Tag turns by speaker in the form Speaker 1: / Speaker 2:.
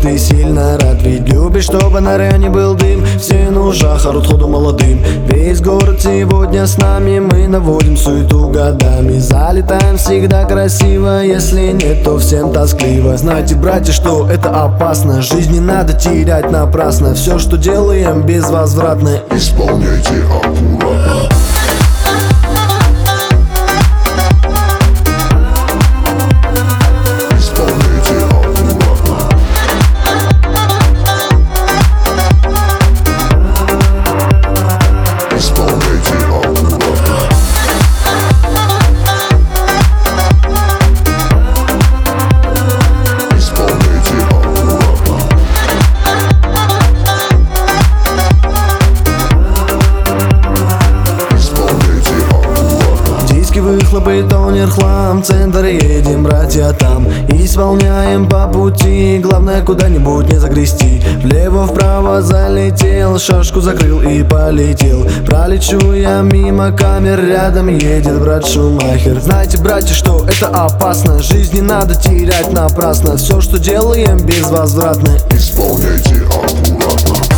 Speaker 1: ты сильно рад, ведь любишь, чтобы на районе был дым. Все на ужах, орут ходу молодым. Весь город сегодня с нами, мы наводим суету годами. Залетаем всегда красиво, если нет, то всем тоскливо. Знаете, братья, что это опасно, жизнь не надо терять напрасно. Все, что делаем, безвозвратно.
Speaker 2: Исполняйте аккуратно.
Speaker 1: Выхлопы, тонер, хлам, центр едем, братья, там. Исполняем по пути, главное куда-нибудь не загрести. Влево-вправо залетел, шашку закрыл и полетел. Пролечу я мимо камер, рядом едет брат Шумахер. Знаете, братья, что это опасно, жизнь не надо терять напрасно. Все, что делаем, безвозвратно.
Speaker 2: Исполняйте аккуратно.